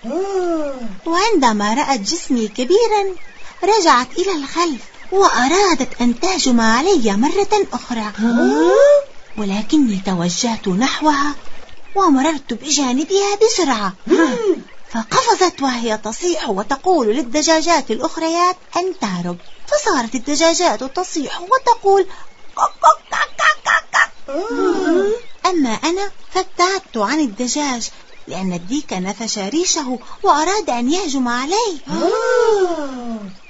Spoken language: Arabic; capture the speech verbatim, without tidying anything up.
وعندما رأت جسمي كبيرا رجعت إلى الخلف وأرادت أن تهجم علي مرة أخرى، ولكني توجهت نحوها ومررت بجانبها بسرعة، فقفزت وهي تصيح وتقول للدجاجات الأخريات أن تهرب، فصارت الدجاجات تصيح وتقول أما أنا فابتعدت عن الدجاج لأن الديك نفش ريشه وأراد أن يهجم علي.